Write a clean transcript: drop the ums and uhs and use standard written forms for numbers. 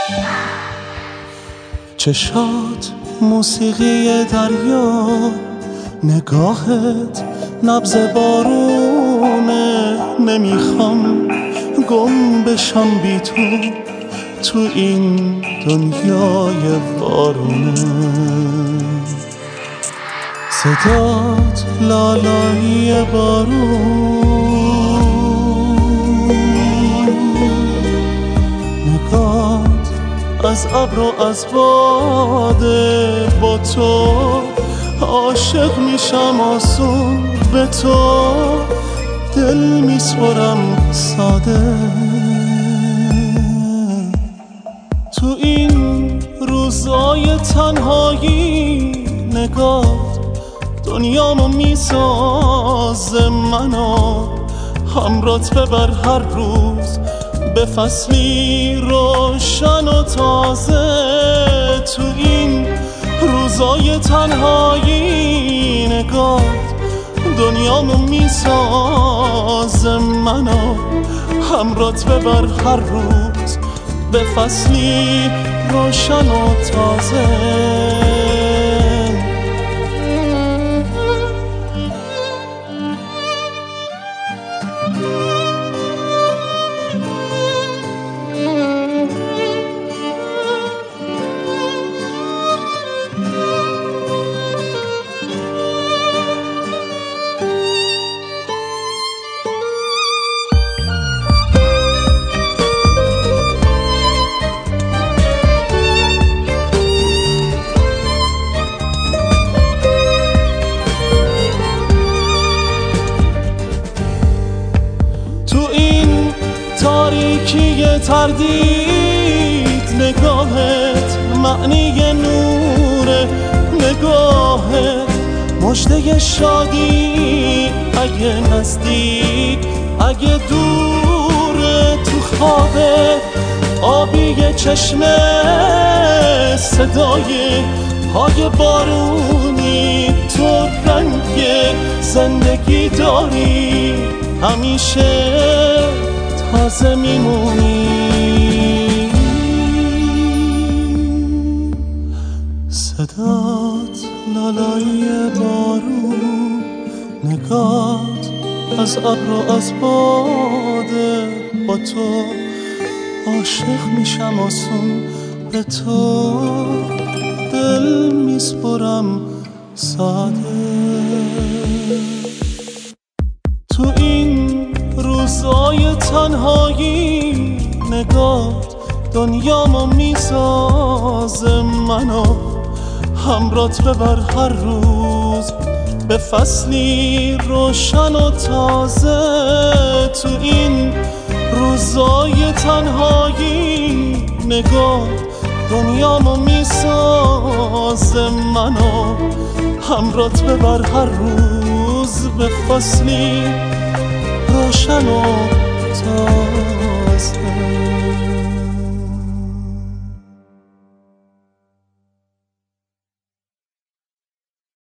چشات موسیقی دریا، نگاهت نبض بارونه. نمیخوام گم بشم بی تو این دنیای وارونه. صدات لالایی بارون، نگات از ابر و از باده. با تو عاشق میشم آسون، به تو دل میسپرم ساده. تو این روزای تنهایی نگات دنیامو میسازه. منو همرات ببر هر روز به فصلی روشن و تازه. تو این روزای تنهایی نگات دنیامو میسازه. منو همرات ببر هر روز به فصلی روشن و تازه. تاریکی تردید نگاهت معنی نوره. نگاهت مژده شادی، اگه نزدیک اگه دوره. تو خوابه آبی چشمه، صدای های بارونی. تو رنگ زندگی داری، همیشه تازه میمونی. صدات لالایی بارون، نگات از ابر و از باده. با تو عاشق میشم آسون، به تو دل میسپرم ساده. تو این روزای تنهایی نگات دنیامو میسازه. منو همرات ببر هر روز به فصلی روشن و تازه. تو این روزای تنهایی نگات دنیامو میسازه. منو همرات ببر هر روز به فصلی روشن و تازه.